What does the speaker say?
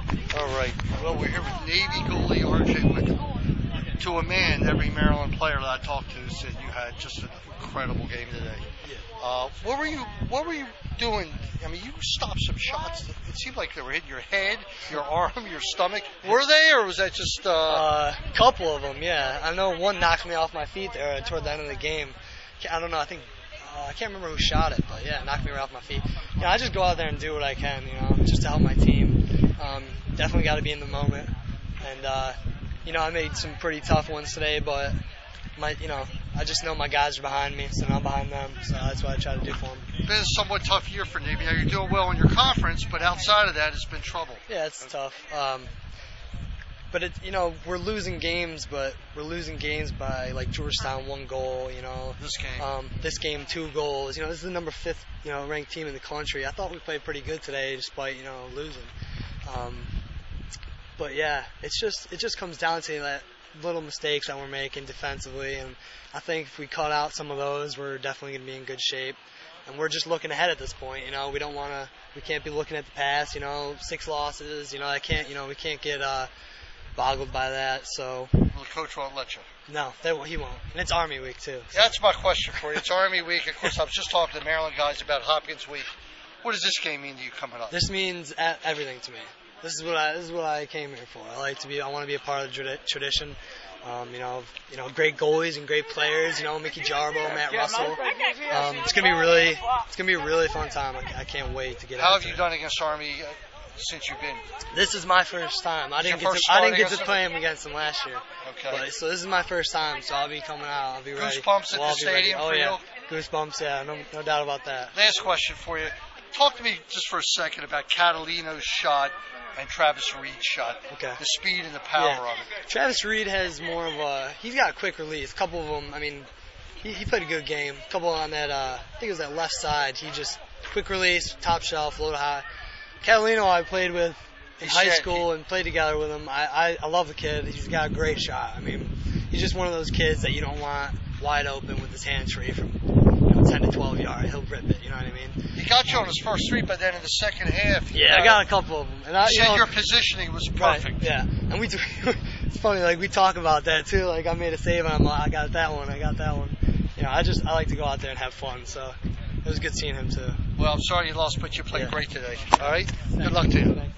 All right. Well, we're here with Navy goalie RJ Wickham. To a man, every Maryland player that I talked to said you had just an incredible game today. What were you doing? I mean, you stopped some shots. It seemed like they were hitting your head, your arm, your stomach. Were they, or was that just? A couple of them, yeah. I know one knocked me off my feet there toward the end of the game. I don't know. I think I can't remember who shot it, but yeah, it knocked me right off my feet. I just go out there and do what I can, just to help my team. Definitely got to be in the moment, and I made some pretty tough ones today, but I just know my guys are behind me, so I'm behind them. So that's what I try to do for them. It's been a somewhat tough year for Navy. Now you're doing well in your conference, but outside of that, it's been trouble. Yeah, it's tough. But we're losing games, but we're losing games by like Georgetown 1 goal. This game 2 goals. This is the number 5th ranked team in the country. I thought we played pretty good today, despite losing. But yeah, it just comes down to that little mistakes that we're making defensively, and I think if we cut out some of those, we're definitely going to be in good shape. And we're just looking ahead at this point. We can't be looking at the past. 6 losses. We can't get boggled by that. So. Well, the coach won't let you. No, he won't. And it's Army Week too. So. That's my question for you. It's Army Week. Of course, I was just talking to the Maryland guys about Hopkins Week. What does this game mean to you coming up? This means everything to me. This is what I came here for. I want to be a part of the tradition. Great goalies and great players. Mickey Jarbo, Matt Russell. It's gonna be a really fun time. I can't wait to get out. How have you done against Army since you've been? This is my first time. I didn't get to play him against them last year. Okay. So this is my first time. So I'll be coming out. I'll be ready. Goosebumps at the stadium for you? Goosebumps. Yeah, no doubt about that. Last question for you. Talk to me just for a second about Catalino's shot and Travis Reed's shot. Okay. The speed and the power of it. Travis Reed has more of he's got a quick release. A couple of them, he played a good game. A couple on that, I think it was that left side. He just, quick release, top shelf, low to high. Catalino I played with in high school and played together with him. I love the kid. He's got a great shot. He's just one of those kids that you don't want wide open with his hands free from 10 to 12 yards. He'll rip it, you know what I mean? He got you on his first 3, but then in the second half... I got a couple of them. And you said your positioning was perfect. Right, yeah. And it's funny, we talk about that too. I made a save and I'm like, I got that one. I like to go out there and have fun, so it was good seeing him too. Well, I'm sorry you lost, but you played great today. All right? Good luck to you.